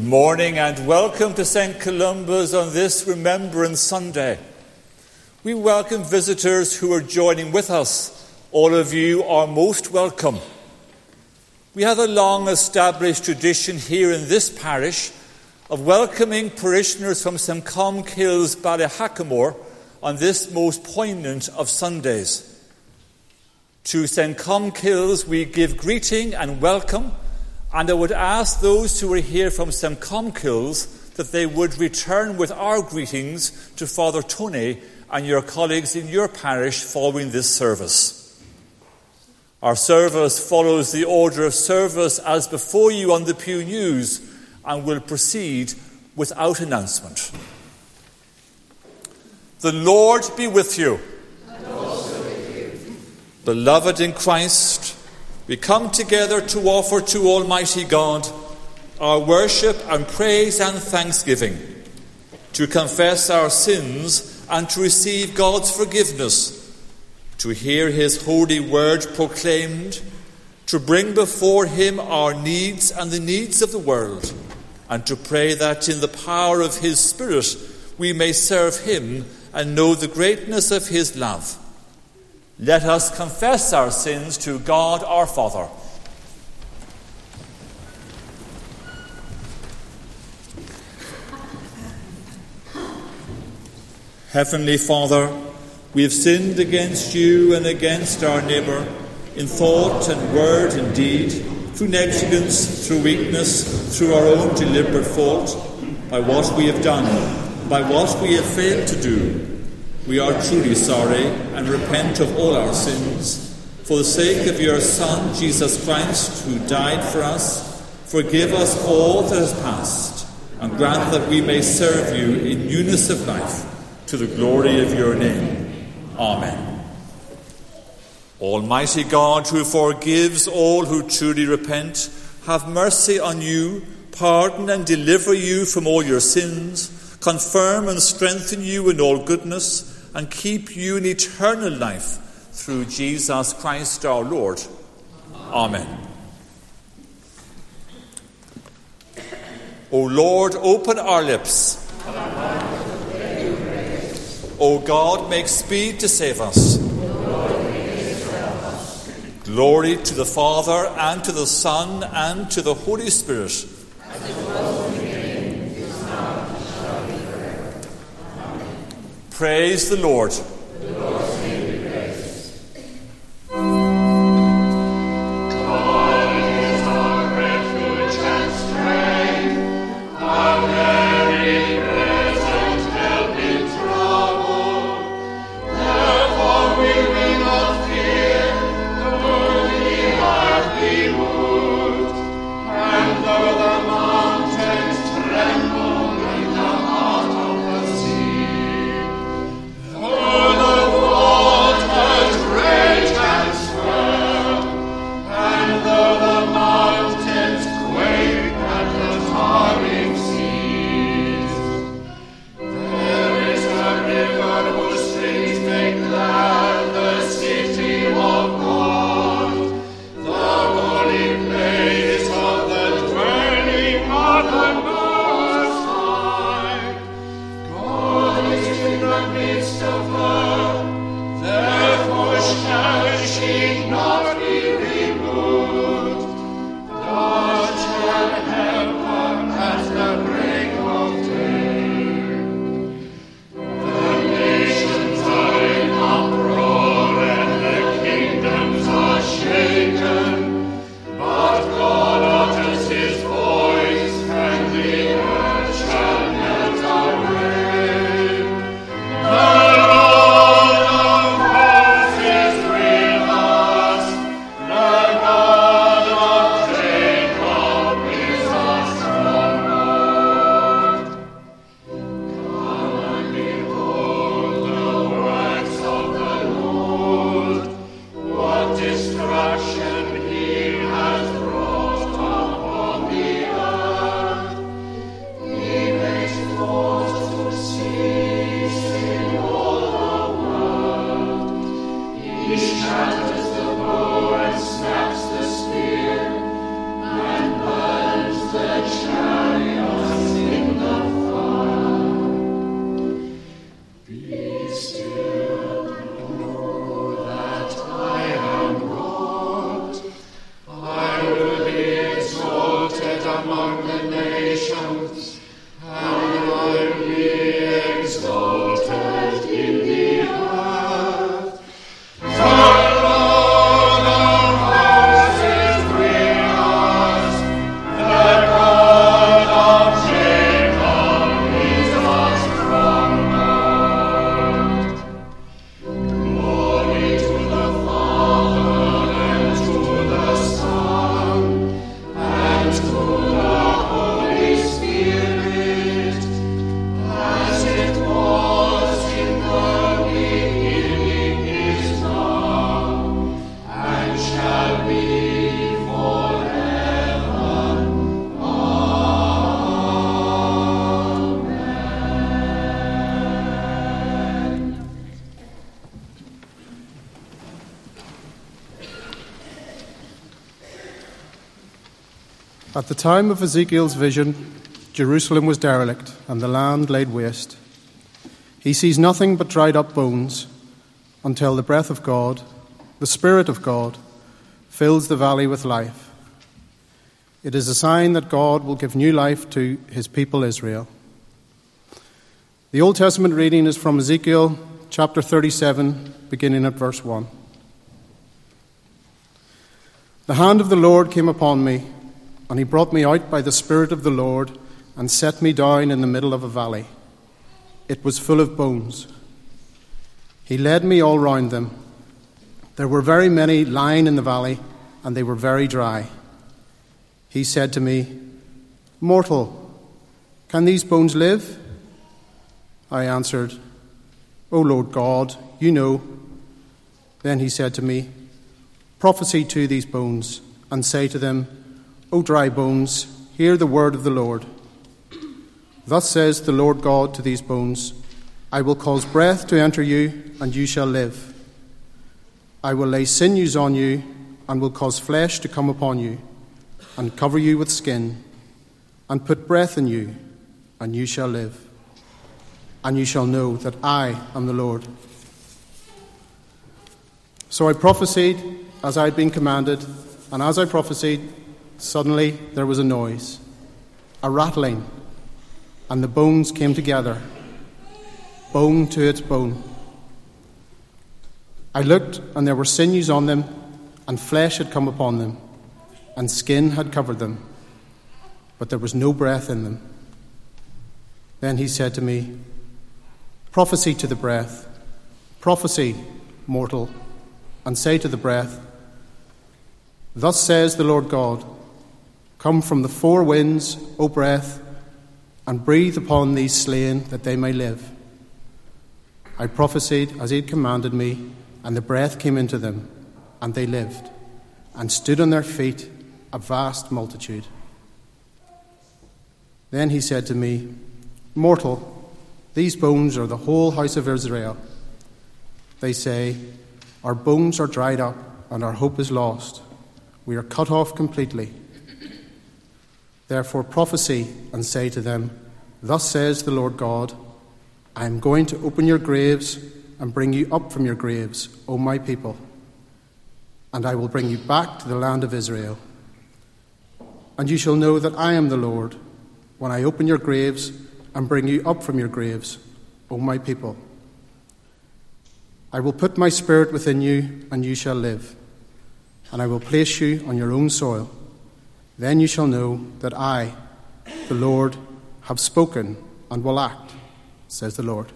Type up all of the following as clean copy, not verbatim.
morning and welcome to St. Columba's on this Remembrance Sunday. We welcome visitors who are joining with us. All of you are most welcome. We have a long-established tradition here in this parish of welcoming parishioners from St. Comkills, Ballyhackamore on this most poignant of Sundays. To St. Comkills we give greeting and welcome, and I would ask those who are here from St. Comkills that they would return with our greetings to Father Tony and your colleagues in your parish following this service. Our service follows the order of service as before you on the Pew News and will proceed without announcement. The Lord be with you. And also with you. Beloved in Christ, we come together to offer to Almighty God our worship and praise and thanksgiving, to confess our sins and to receive God's forgiveness, to hear His holy word proclaimed, to bring before Him our needs and the needs of the world, and to pray that in the power of His Spirit we may serve Him and know the greatness of His love. Let us confess our sins to God our Father. Heavenly Father, we have sinned against you and against our neighbour in thought and word and deed, through negligence, through weakness, through our own deliberate fault, by what we have done, by what we have failed to do. We are truly sorry and repent of all our sins. For the sake of your Son, Jesus Christ, who died for us, forgive us all that has passed, and grant that we may serve you in newness of life, to the glory of your name. Amen. Almighty God, who forgives all who truly repent, have mercy on you, pardon and deliver you from all your sins, confirm and strengthen you in all goodness, and keep you in eternal life through Jesus Christ our Lord. Amen. O Lord, open our lips. O God, make speed to save us. Glory to the Father, and to the Son, and to the Holy Spirit. Praise the Lord. The Lord's name be praised. God is our refuge and strength, our very present help in trouble. Therefore we will not fear, though the earth be moved, and though the mountains tremble in the heart of the sea. Oh, At the time of Ezekiel's vision, Jerusalem was derelict and the land laid waste. He sees nothing but dried up bones until the breath of God, the Spirit of God, fills the valley with life. It is a sign that God will give new life to his people Israel. The Old Testament reading is from Ezekiel chapter 37, beginning at verse 1. The hand of the Lord came upon me, and he brought me out by the Spirit of the Lord and set me down in the middle of a valley. It was full of bones. He led me all round them. There were very many lying in the valley, and they were very dry. He said to me, "Mortal, can these bones live?" I answered, "O Lord God, you know." Then he said to me, "Prophesy to these bones, and say to them, O dry bones, hear the word of the Lord. Thus says the Lord God to these bones, I will cause breath to enter you, and you shall live. I will lay sinews on you, and will cause flesh to come upon you, and cover you with skin, and put breath in you, and you shall live. And you shall know that I am the Lord." So I prophesied as I had been commanded, and as I prophesied, suddenly there was a noise, a rattling, and the bones came together, bone to its bone. I looked, and there were sinews on them, and flesh had come upon them, and skin had covered them, but there was no breath in them. Then he said to me, "Prophesy to the breath, prophesy, mortal, and say to the breath, Thus says the Lord God, Come from the four winds, O breath, and breathe upon these slain that they may live." I prophesied as he had commanded me, and the breath came into them, and they lived, and stood on their feet, a vast multitude. Then he said to me, "Mortal, these bones are the whole house of Israel. They say, Our bones are dried up, and our hope is lost. We are cut off completely. Therefore prophesy and say to them, Thus says the Lord God, I am going to open your graves and bring you up from your graves, O my people, and I will bring you back to the land of Israel. And you shall know that I am the Lord, when I open your graves and bring you up from your graves, O my people. I will put my spirit within you, and you shall live, and I will place you on your own soil. Then you shall know that I, the Lord, have spoken and will act, says the Lord."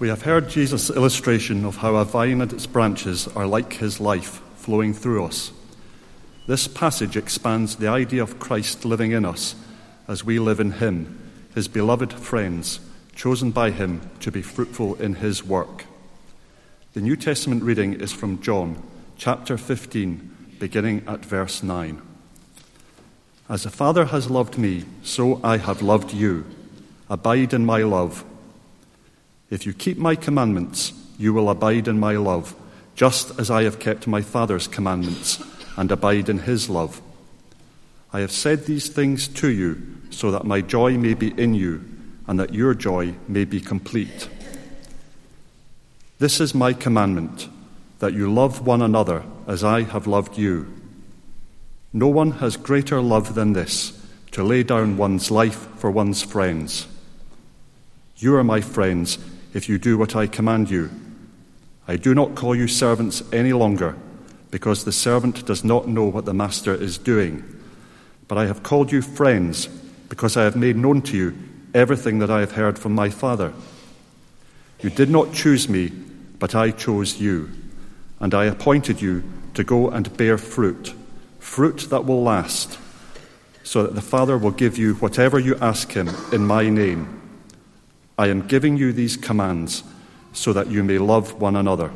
We have heard Jesus' illustration of how a vine and its branches are like his life flowing through us. This passage expands the idea of Christ living in us as we live in him, his beloved friends, chosen by him to be fruitful in his work. The New Testament reading is from John, chapter 15, beginning at verse 9. As the Father has loved me, so I have loved you. Abide in my love. If you keep my commandments, you will abide in my love, just as I have kept my Father's commandments and abide in his love. I have said these things to you so that my joy may be in you and that your joy may be complete. This is my commandment, that you love one another as I have loved you. No one has greater love than this, to lay down one's life for one's friends. You are my friends if you do what I command you. I do not call you servants any longer, because the servant does not know what the master is doing. But I have called you friends, because I have made known to you everything that I have heard from my Father. You did not choose me, but I chose you, and I appointed you to go and bear fruit that will last, so that the Father will give you whatever you ask him in my name. I am giving you these commands so that you may love one another.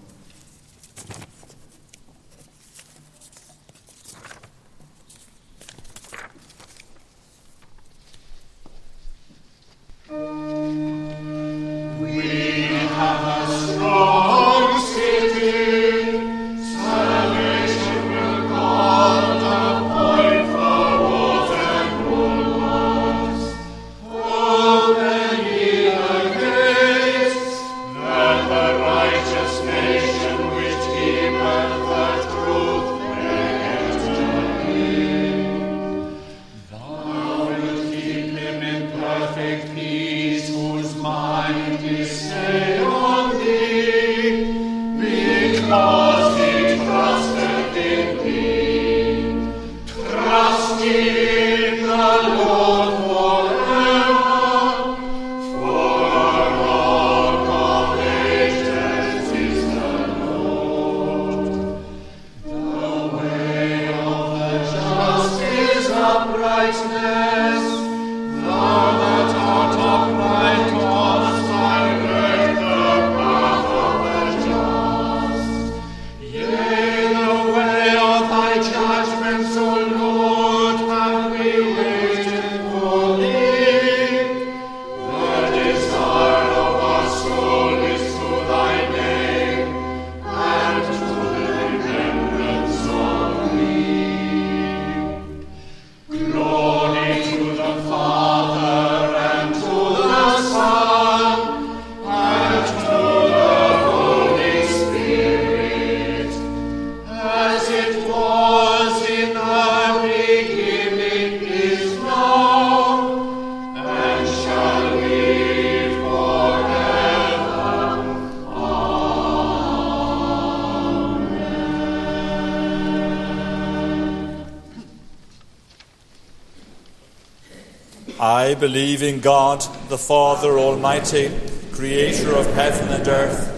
I believe in God, the Father Almighty, creator of heaven and earth.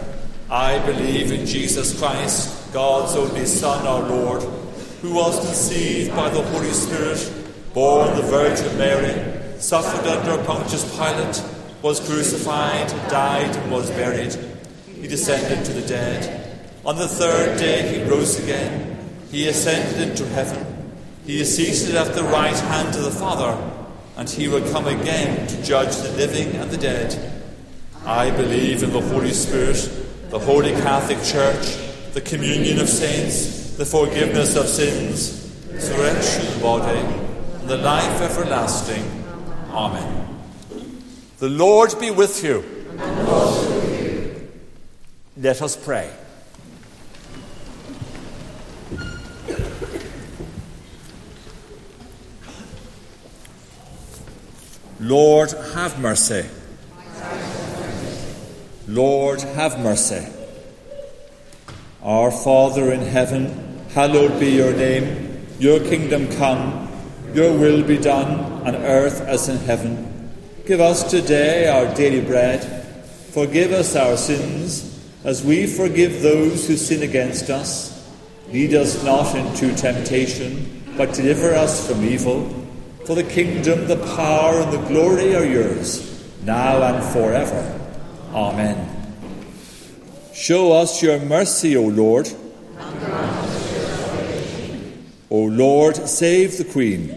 I believe in Jesus Christ, God's only Son, our Lord, who was conceived by the Holy Spirit, born of the Virgin Mary, suffered under Pontius Pilate, was crucified, died, and was buried. He descended to the dead. On the third day he rose again. He ascended into heaven. He is seated at the right hand of the Father, and he will come again to judge the living and the dead. I believe in the Holy Spirit, the Holy Catholic Church, the communion of saints, the forgiveness of sins, resurrection of the body, and the life everlasting. Amen. The Lord be with you. And also with you. Let us pray. Lord, have mercy. Lord, have mercy. Our Father in heaven, hallowed be your name. Your kingdom come, your will be done on earth as in heaven. Give us today our daily bread. Forgive us our sins, as we forgive those who sin against us. Lead us not into temptation, but deliver us from evil. For the kingdom, the power, and the glory are yours, now and forever. Amen. Show us your mercy, O Lord. O Lord, save the Queen.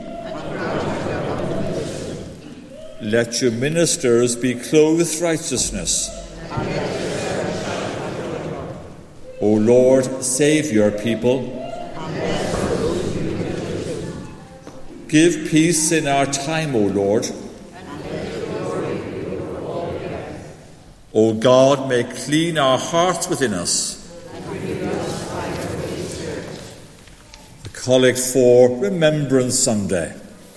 Let your ministers be clothed with righteousness. O Lord, save your people. Give peace in our time, O Lord. O God, make clean our hearts within us. The Collect for Remembrance Sunday.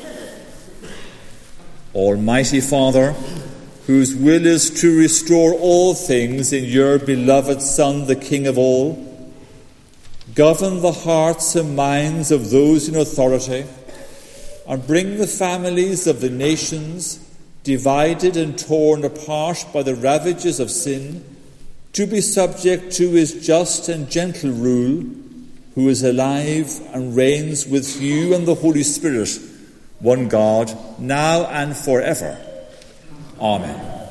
Almighty Father, whose will is to restore all things in your beloved Son, the King of all, govern the hearts and minds of those in authority, and bring the families of the nations, divided and torn apart by the ravages of sin, to be subject to his just and gentle rule, who is alive and reigns with you and the Holy Spirit, one God, now and forever. Amen.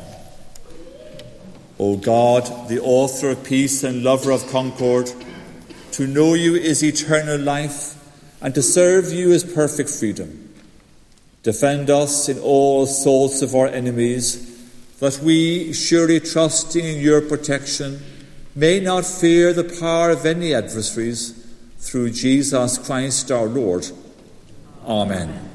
O God, the author of peace and lover of concord, to know you is eternal life, and to serve you is perfect freedom. Defend us in all assaults of our enemies, that we, surely trusting in your protection, may not fear the power of any adversaries, through Jesus Christ our Lord. Amen.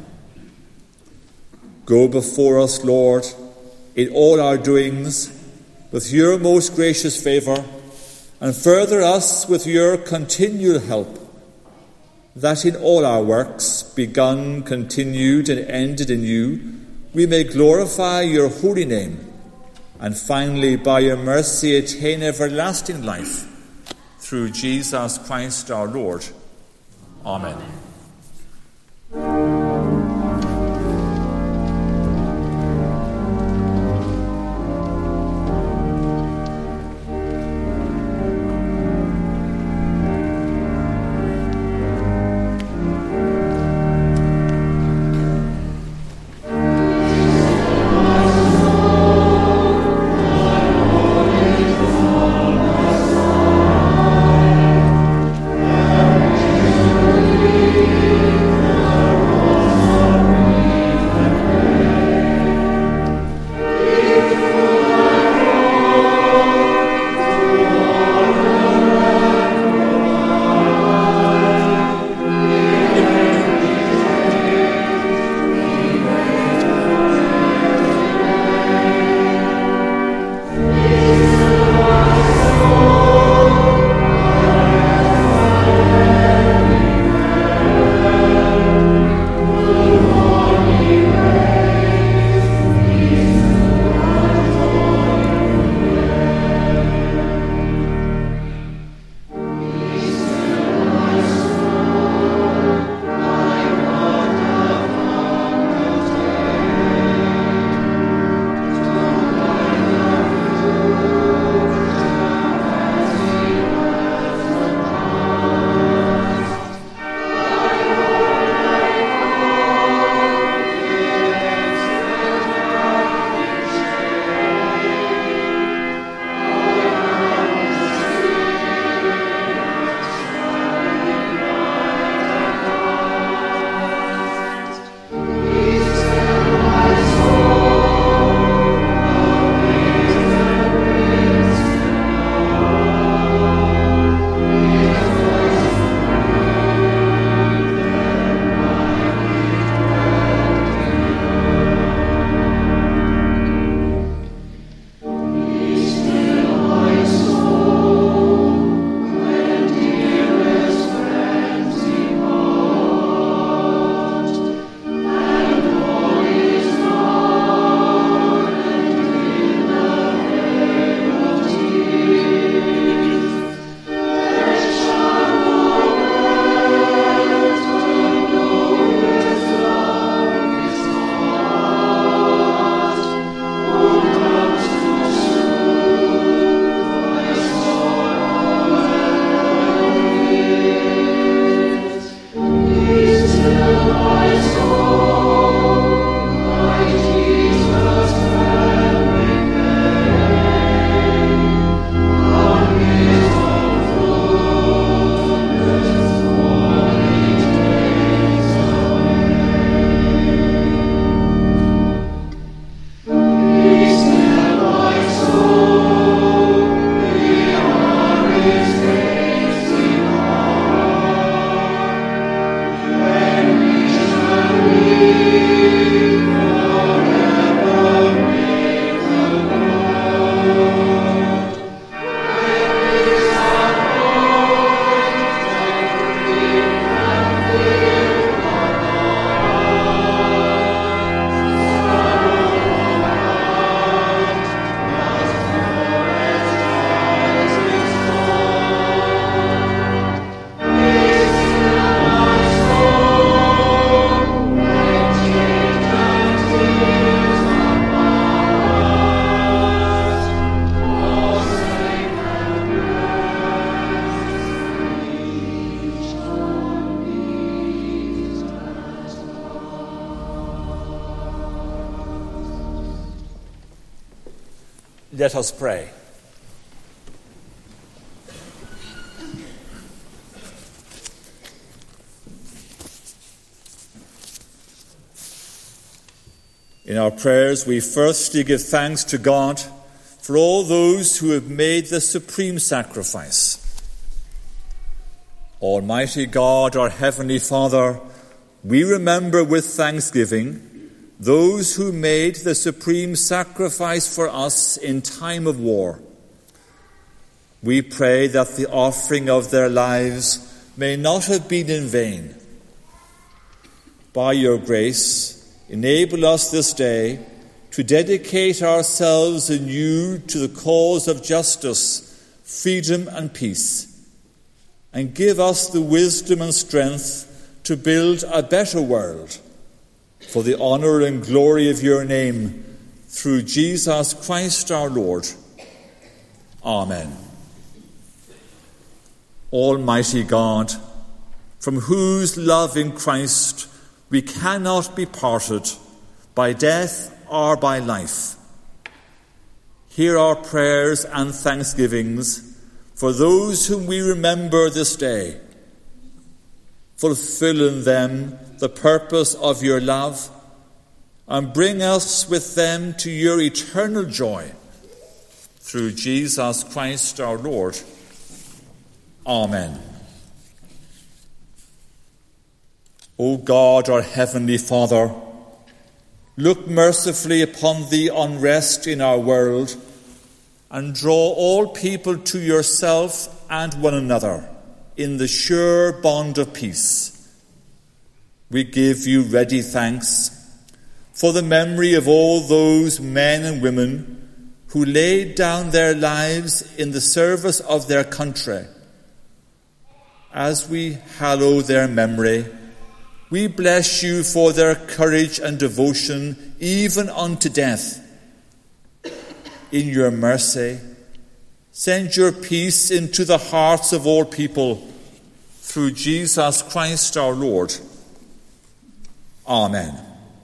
Go before us, Lord, in all our doings, with your most gracious favour, and further us with your continual help, that in all our works, begun, continued, and ended in you, we may glorify your holy name, and finally, by your mercy, attain everlasting life, through Jesus Christ our Lord. Amen. Let us pray. In our prayers, we firstly give thanks to God for all those who have made the supreme sacrifice. Almighty God, our Heavenly Father, we remember with thanksgiving those who made the supreme sacrifice for us in time of war. We pray that the offering of their lives may not have been in vain. By your grace, enable us this day to dedicate ourselves anew to the cause of justice, freedom and peace, and give us the wisdom and strength to build a better world for the honour and glory of your name, through Jesus Christ our Lord. Amen. Almighty God, from whose love in Christ we cannot be parted by death or by life, hear our prayers and thanksgivings for those whom we remember this day. Fulfill in them the purpose of your love, and bring us with them to your eternal joy. Through Jesus Christ our Lord. Amen. O God, our Heavenly Father, look mercifully upon the unrest in our world and draw all people to yourself and one another in the sure bond of peace. We give you ready thanks for the memory of all those men and women who laid down their lives in the service of their country. As we hallow their memory, we bless you for their courage and devotion even unto death. In your mercy, send your peace into the hearts of all people, through Jesus Christ our Lord. Amen.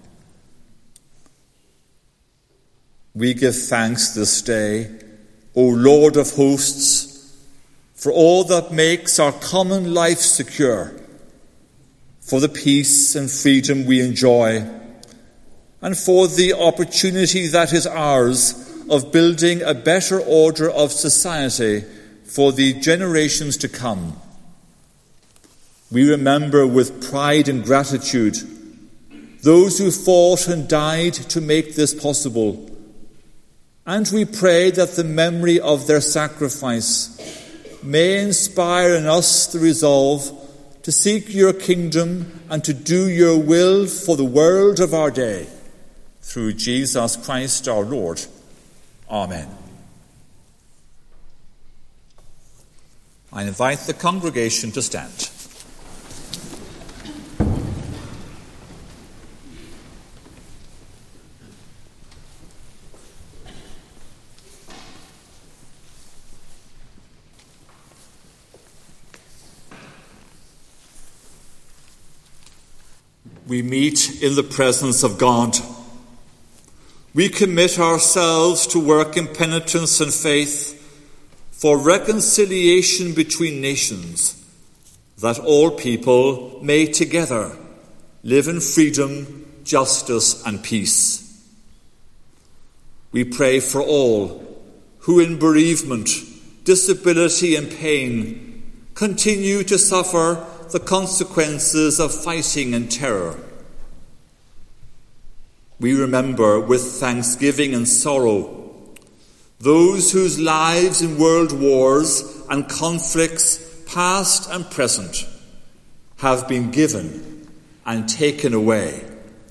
We give thanks this day, O Lord of hosts, for all that makes our common life secure, for the peace and freedom we enjoy, and for the opportunity that is ours of building a better order of society for the generations to come. We remember with pride and gratitude those who fought and died to make this possible, and we pray that the memory of their sacrifice may inspire in us the resolve to seek your kingdom and to do your will for the world of our day. Through Jesus Christ our Lord. Amen. I invite the congregation to stand. We meet in the presence of God. We commit ourselves to work in penitence and faith for reconciliation between nations, that all people may together live in freedom, justice and peace. We pray for all who in bereavement, disability and pain continue to suffer the consequences of fighting and terror. We remember with thanksgiving and sorrow those whose lives in world wars and conflicts, past and present, have been given and taken away.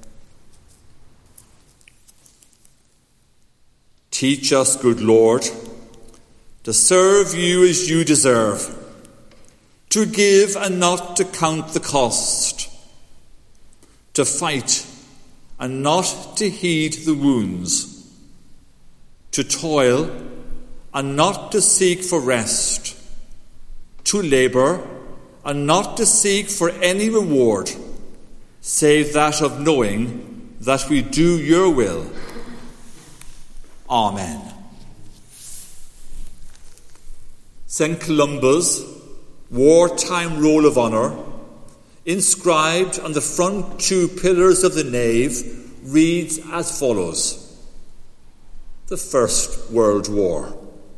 Teach us, good Lord, to serve you as you deserve, to give and not to count the cost, to fight and not to heed the wounds, to toil and not to seek for rest, to labour and not to seek for any reward, save that of knowing that we do your will. Amen. St. Columba's wartime roll of honour, inscribed on the front two pillars of the nave, reads as follows: The First World War.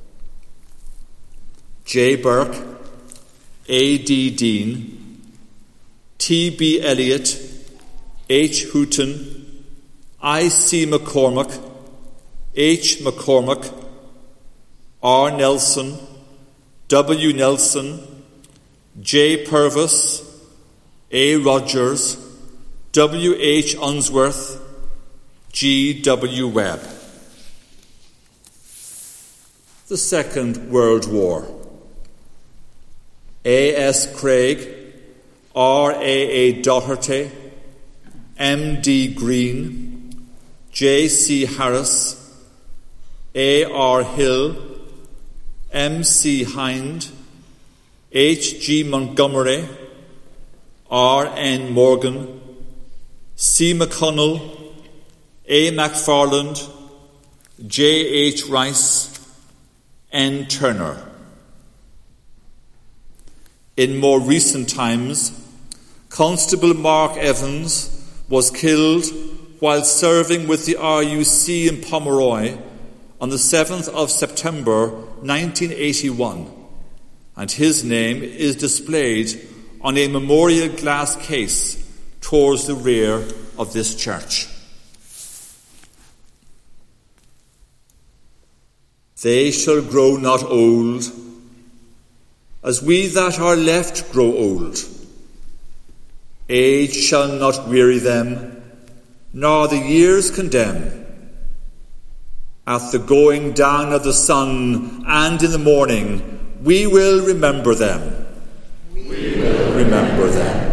J. Burke, A. D. Dean, T. B. Elliott, H. Houghton, I. C. McCormack, H. McCormack, R. Nelson, W. Nelson, J. Purvis, A. Rogers, W. H. Unsworth, G. W. Webb. The Second World War. A. S. Craig, R. A. Doherty, M. D. Green, J. C. Harris, A. R. Hill, M. C. Hind, H. G. Montgomery, R. N. Morgan, C. McConnell, A. McFarland, J. H. Rice, N. Turner. In more recent times, Constable Mark Evans was killed while serving with the RUC in Pomeroy on the 7th of September 1981, and his name is displayed on a memorial glass case towards the rear of this church. They shall grow not old, as we that are left grow old. Age shall not weary them, nor the years condemn. At the going down of the sun and in the morning, we will remember them. We will remember them.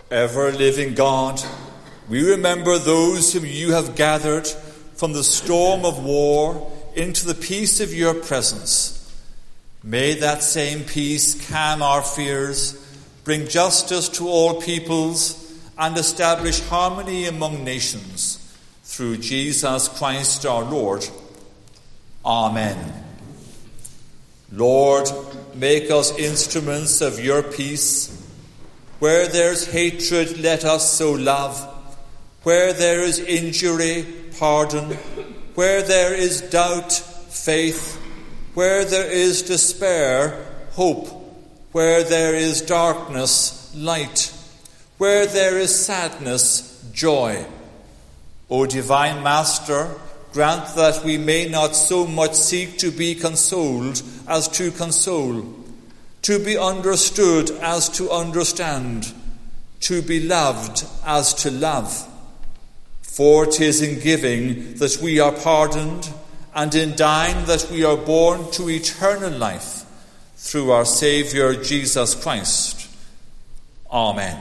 Ever-living God, we remember those whom you have gathered from the storm of war into the peace of your presence. May that same peace calm our fears, bring justice to all peoples, and establish harmony among nations. Through Jesus Christ our Lord. Amen. Lord, make us instruments of your peace. Where there's hatred, let us sow love. Where there is injury, pardon. Where there is doubt, faith. Where there is despair, hope. Where there is darkness, light. Where there is sadness, joy. O divine Master, grant that we may not so much seek to be consoled as to console, to be understood as to understand, to be loved as to love. For 'tis in giving that we are pardoned, and in dying that we are born to eternal life, through our Saviour Jesus Christ. Amen.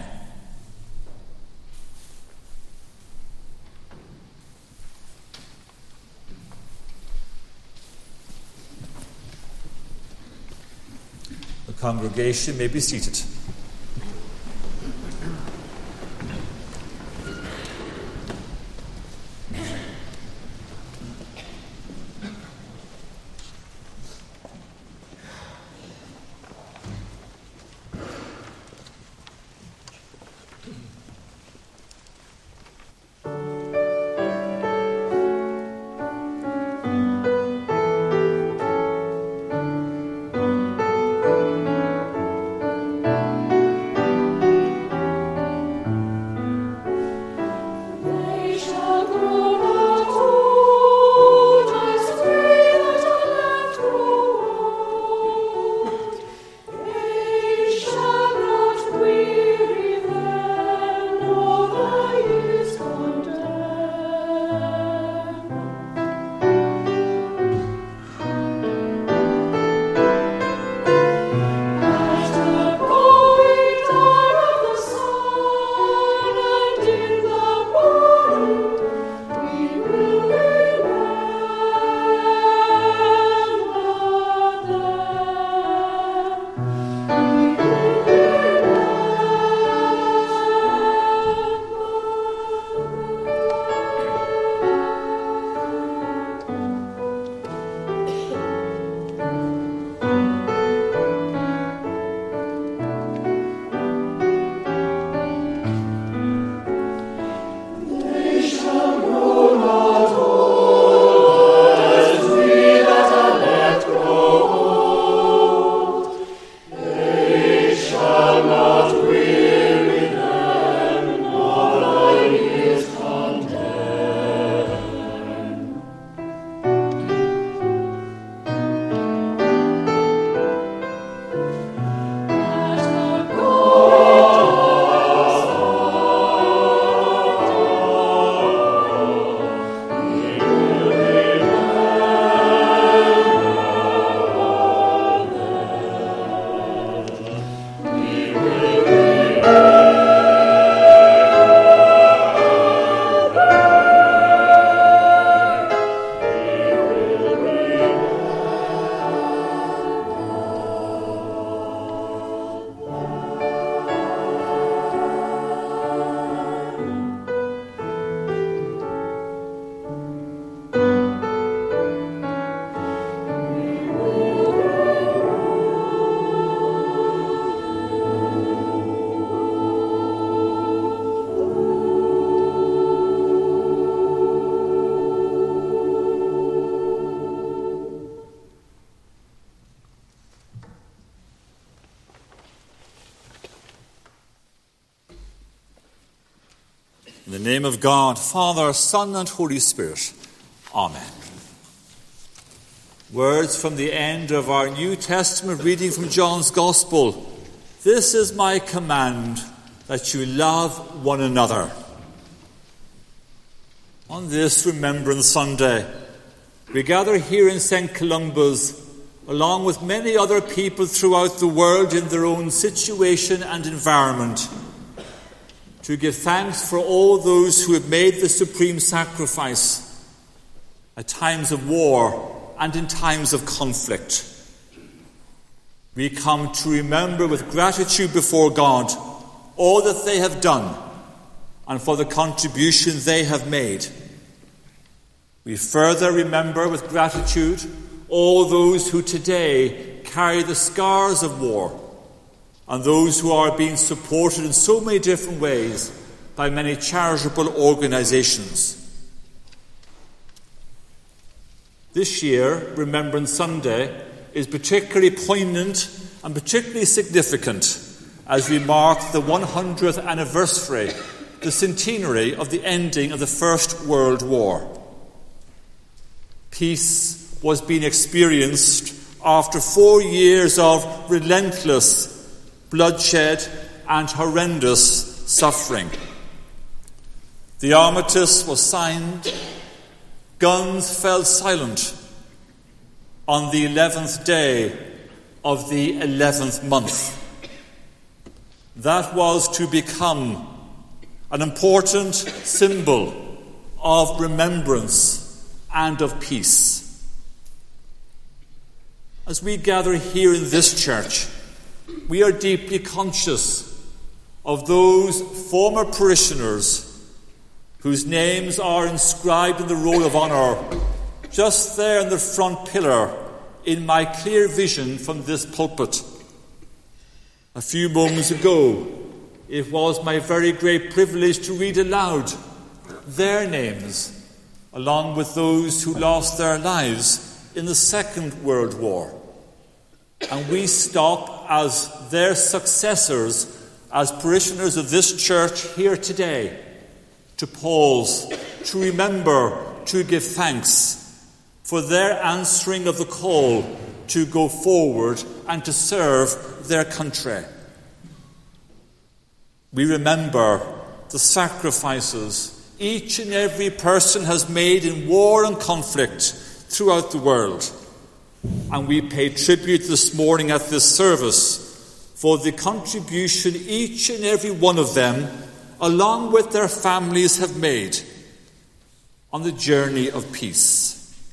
The congregation may be seated. In the name of God, Father, Son, and Holy Spirit. Amen. Words from the end of our New Testament reading from John's Gospel. This is my command, that you love one another. On this Remembrance Sunday, we gather here in St. Columba's, along with many other people throughout the world in their own situation and environment, to give thanks for all those who have made the supreme sacrifice at times of war and in times of conflict. We come to remember with gratitude before God all that they have done and for the contribution they have made. We further remember with gratitude all those who today carry the scars of war and those who are being supported in so many different ways by many charitable organizations. This year, Remembrance Sunday is particularly poignant and particularly significant as we mark the 100th anniversary, the centenary of the ending of the First World War. Peace was being experienced after 4 years of relentless bloodshed and horrendous suffering. The armistice was signed. Guns fell silent on the 11th day of the 11th month. That was to become an important symbol of remembrance and of peace. As we gather here in this church, we are deeply conscious of those former parishioners whose names are inscribed in the roll of honour just there in the front pillar in my clear vision from this pulpit. A few moments ago, it was my very great privilege to read aloud their names, along with those who lost their lives in the Second World War. And we stop as their successors, as parishioners of this church here today, to pause, to remember, to give thanks for their answering of the call to go forward and to serve their country. We remember the sacrifices each and every person has made in war and conflict throughout the world. And we pay tribute this morning at this service for the contribution each and every one of them, along with their families, have made on the journey of peace.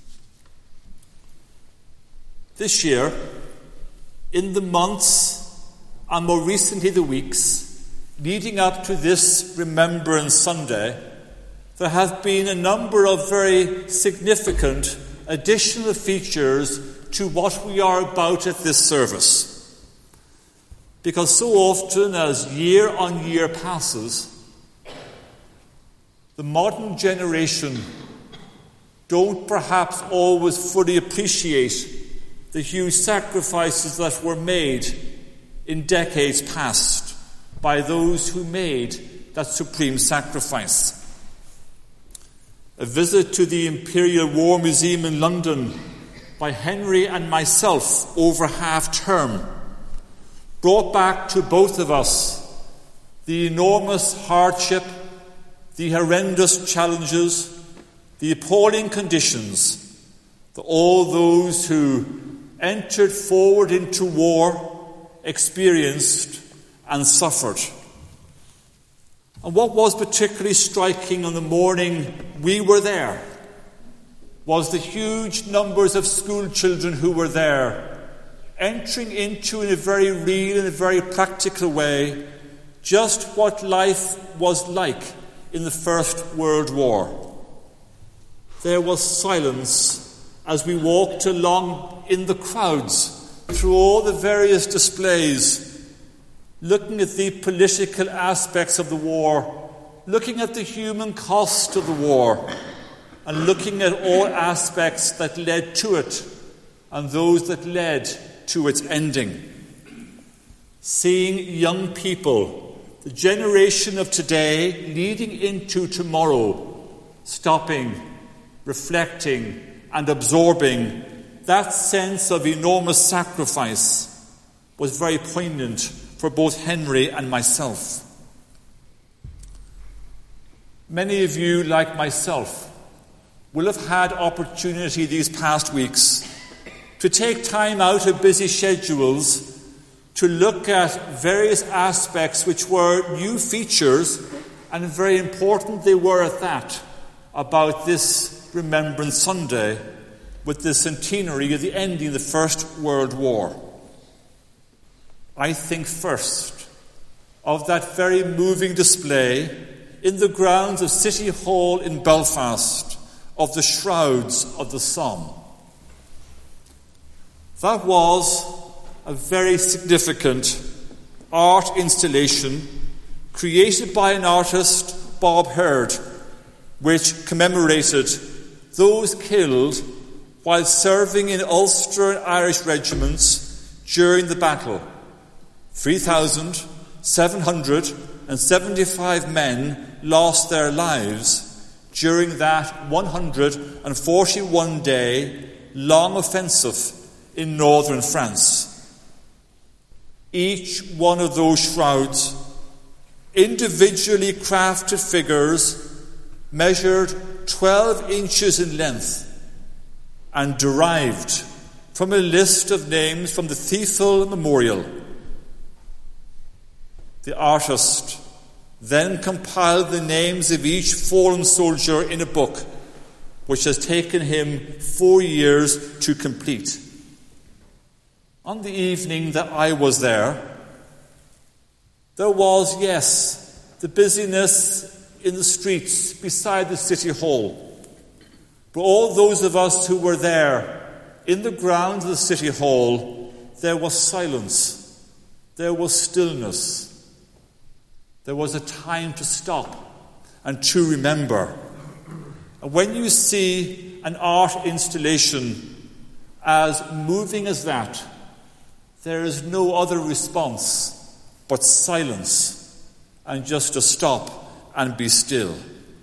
This year, in the months and more recently the weeks leading up to this Remembrance Sunday, there have been a number of very significant additional features to what we are about at this service. Because so often as year on year passes, the modern generation don't perhaps always fully appreciate the huge sacrifices that were made in decades past by those who made that supreme sacrifice. A visit to the Imperial War Museum in London by Henry and myself over half-term brought back to both of us the enormous hardship, the horrendous challenges, the appalling conditions that all those who entered forward into war experienced and suffered. And what was particularly striking on the morning we were there was the huge numbers of school children who were there, entering into, in a very real and a very practical way, just what life was like in the First World War. There was silence as we walked along in the crowds through all the various displays, looking at the political aspects of the war, looking at the human cost of the war, and looking at all aspects that led to it and those that led to its ending. Seeing young people, the generation of today leading into tomorrow, stopping, reflecting, and absorbing that sense of enormous sacrifice was very poignant for both Henry and myself. Many of you, like myself, will have had opportunity these past weeks to take time out of busy schedules to look at various aspects which were new features and very important they were at that, about this Remembrance Sunday with the centenary of the ending of the First World War. I think first of that very moving display in the grounds of City Hall in Belfast of the Shrouds of the Somme. That was a very significant art installation created by an artist, Bob Hurd, which commemorated those killed while serving in Ulster and Irish regiments during the battle. 3,775 men lost their lives during that 141-day long offensive in northern France. Each one of those shrouds, individually crafted figures, measured 12 inches in length and derived from a list of names from the Thiepval Memorial. The artist then compiled the names of each fallen soldier in a book, which has taken him 4 years to complete. On the evening that I was there was, yes, the busyness in the streets beside the City Hall. But all those of us who were there in the grounds of the City Hall, there was silence, there was stillness. There was a time to stop and to remember. And when you see an art installation as moving as that, there is no other response but silence and just to stop and be still.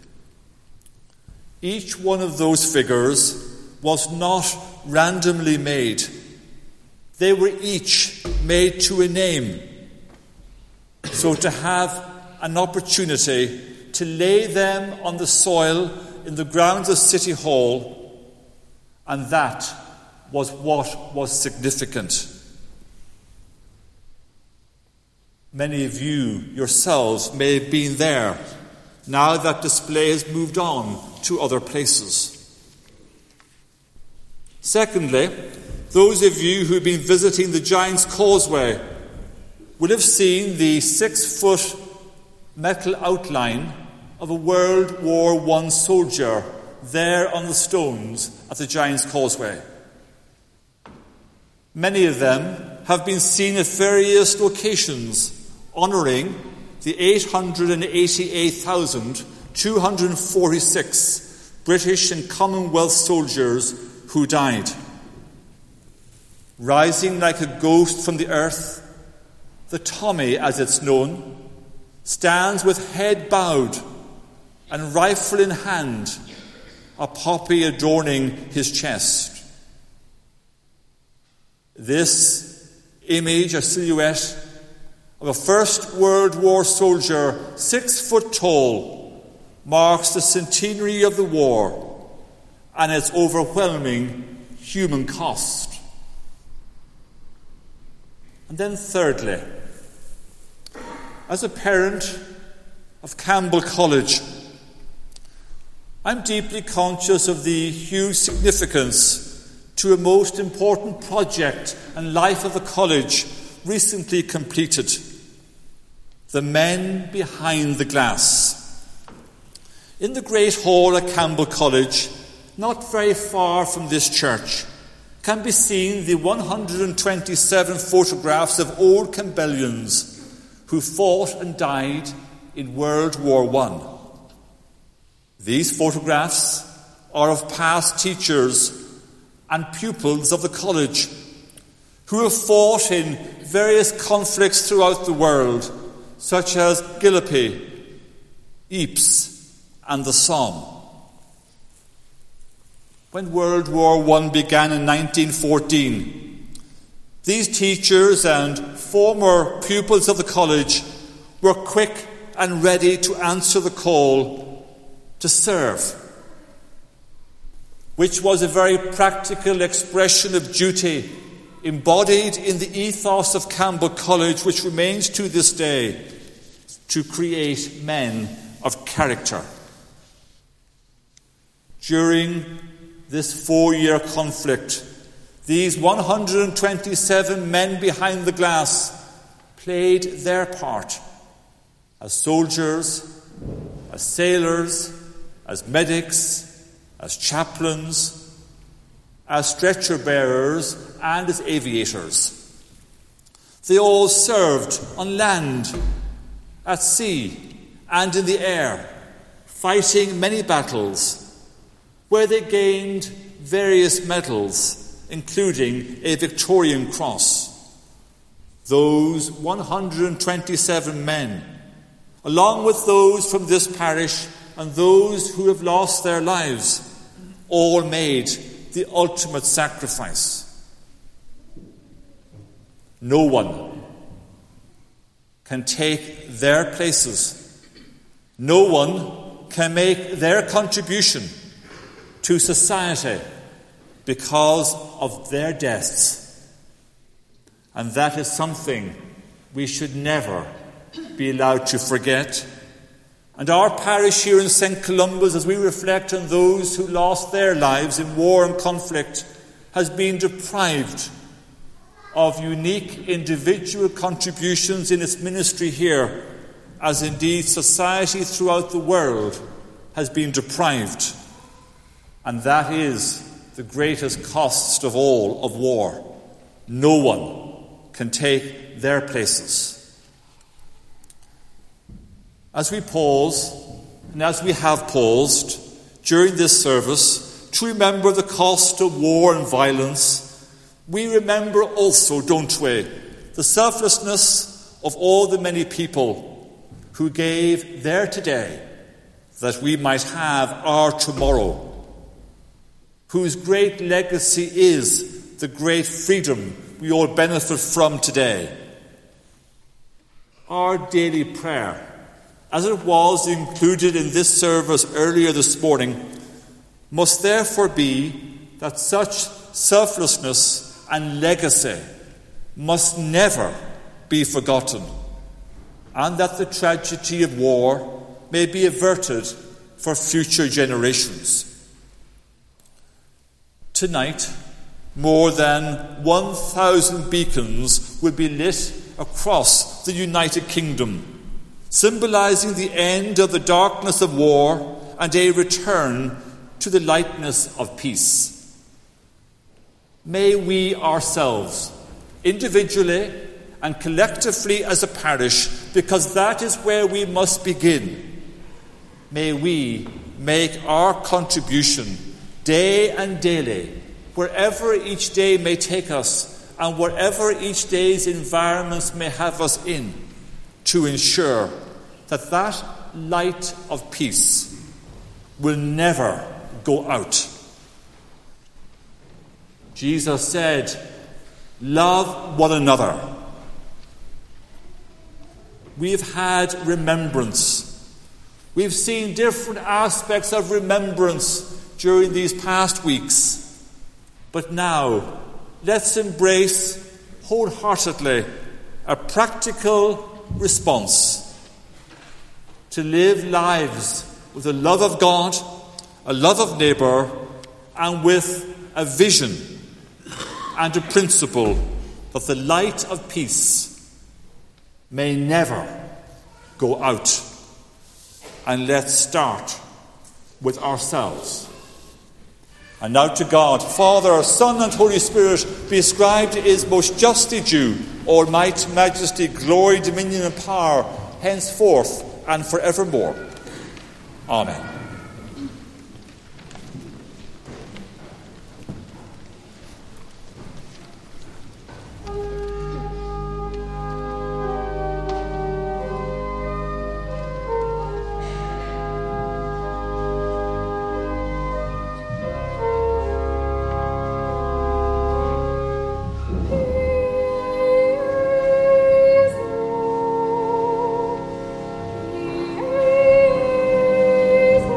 Each one of those figures was not randomly made. They were each made to a name. So to have an opportunity to lay them on the soil in the grounds of City Hall, and that was what was significant. Many of you yourselves may have been there. Now that display has moved on to other places. Secondly, those of you who have been visiting the Giant's Causeway will have seen the 6-foot metal outline of a World War I soldier there on the stones at the Giant's Causeway. Many of them have been seen at various locations, honouring the 888,246 British and Commonwealth soldiers who died. Rising like a ghost from the earth, the Tommy, as it's known, stands with head bowed and rifle in hand, a poppy adorning his chest. This image, a silhouette of a First World War soldier 6 foot tall, marks the centenary of the war and its overwhelming human cost. And then thirdly, as a parent of Campbell College, I'm deeply conscious of the huge significance to a most important project and life of the college recently completed: the men behind the glass. In the Great Hall at Campbell College, not very far from this church, can be seen the 127 photographs of old Campbellians who fought and died in World War I. These photographs are of past teachers and pupils of the college who have fought in various conflicts throughout the world, such as Gallipoli, Ypres, and the Somme. When World War I began in 1914, these teachers and former pupils of the college were quick and ready to answer the call to serve, which was a very practical expression of duty embodied in the ethos of Campbell College, which remains to this day, to create men of character. During this 4-year conflict, these 127 men behind the glass played their part as soldiers, as sailors, as medics, as chaplains, as stretcher bearers, and as aviators. They all served on land, at sea, and in the air, fighting many battles, where they gained various medals, including a Victorian Cross. Those 127 men, along with those from this parish and those who have lost their lives, all made the ultimate sacrifice. No one can take their places. No one can make their contribution to society because of their deaths. And that is something we should never be allowed to forget. And our parish here in St. Columba's, as we reflect on those who lost their lives in war and conflict, has been deprived of unique individual contributions in its ministry here, as indeed society throughout the world has been deprived. And that is the greatest cost of all of war. No one can take their places. As we pause, and as we have paused during this service to remember the cost of war and violence, we remember also, don't we, the selflessness of all the many people who gave their today that we might have our tomorrow, whose great legacy is the great freedom we all benefit from today. Our daily prayer, as it was included in this service earlier this morning, must therefore be that such selflessness and legacy must never be forgotten, and that the tragedy of war may be averted for future generations. Tonight, more than 1,000 beacons will be lit across the United Kingdom, symbolizing the end of the darkness of war and a return to the lightness of peace. May we ourselves, individually and collectively as a parish, because that is where we must begin, may we make our contribution day and daily, wherever each day may take us and wherever each day's environments may have us in, to ensure that that light of peace will never go out. Jesus said, "Love one another." We've had remembrance. We've seen different aspects of remembrance during these past weeks. But now, let's embrace wholeheartedly a practical response to live lives with a love of God, a love of neighbour, and with a vision and a principle that the light of peace may never go out. And let's start with ourselves. And now to God, Father, Son, and Holy Spirit, be ascribed is most justly due all might, majesty, glory, dominion, and power, henceforth and forevermore. Amen. Is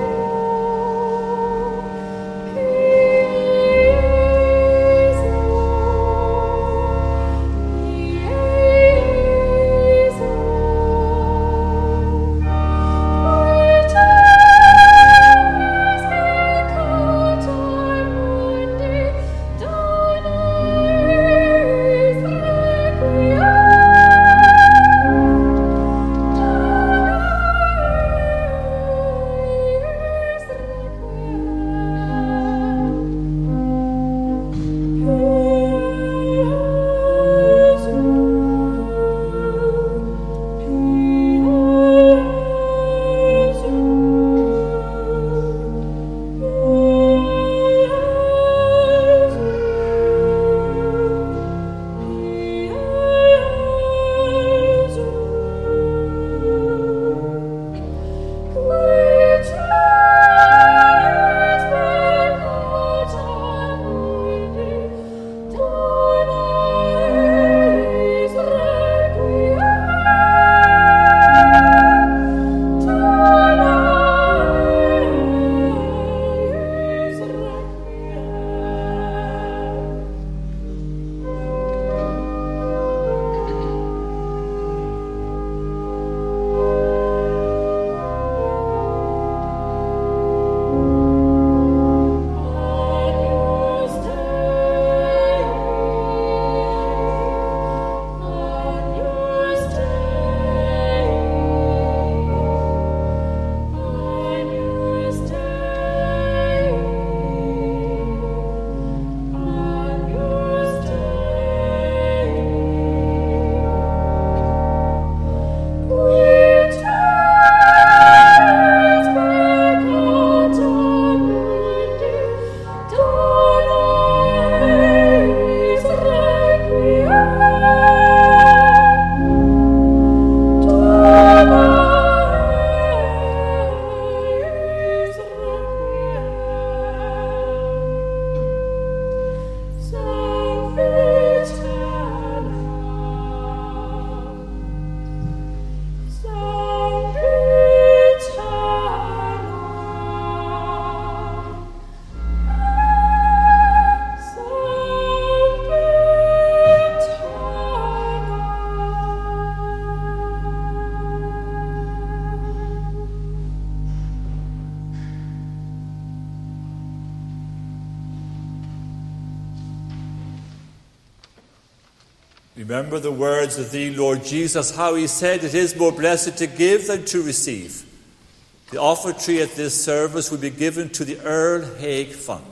Remember the words of thee, Lord Jesus, how he said it is more blessed to give than to receive. The offertory at this service will be given to the Earl Haig Fund.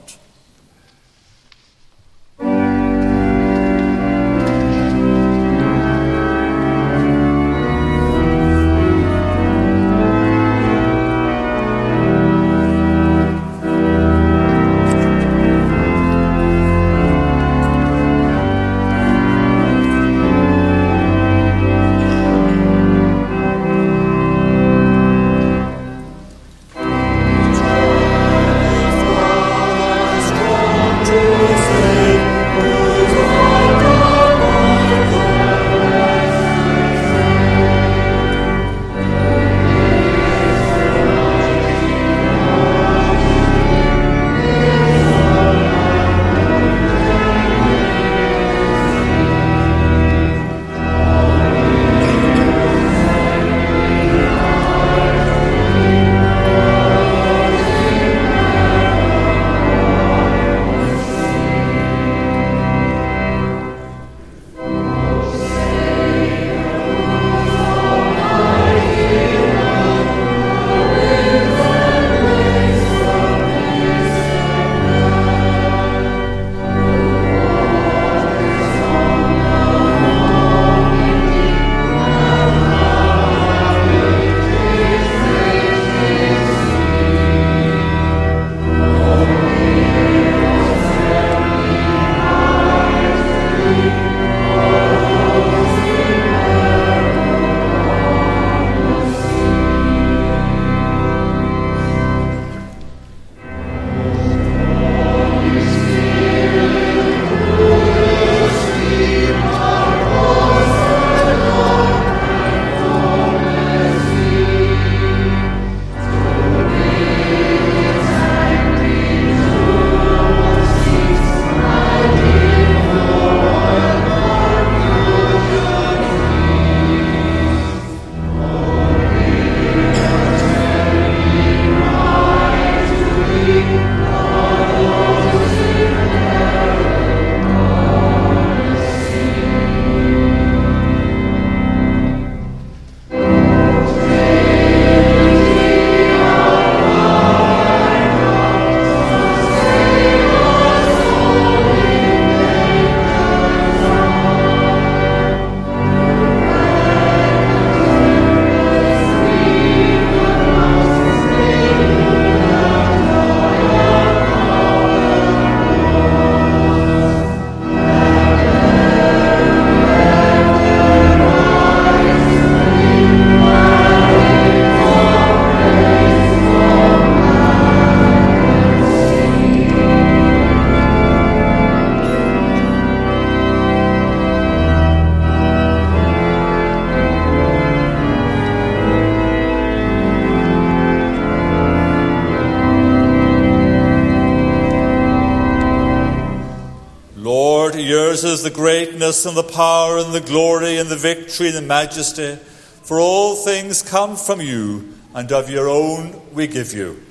Yours is the greatness and the power and the glory and the victory and the majesty. For all things come from you, and of your own we give you.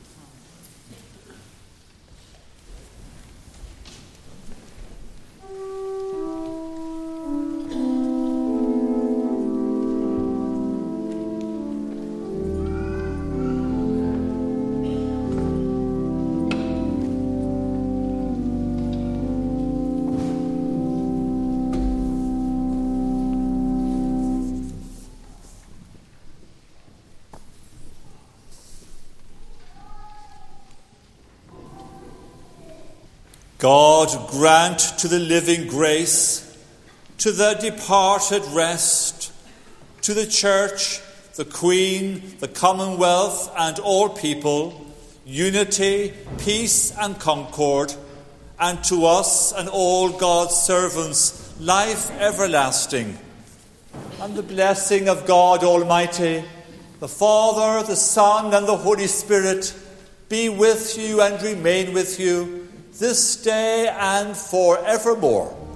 God grant to the living grace, to the departed rest, to the Church, the Queen, the Commonwealth, and all people, unity, peace, and concord, and to us and all God's servants, life everlasting. And the blessing of God Almighty, the Father, the Son, and the Holy Spirit be with you and remain with you this day and forevermore.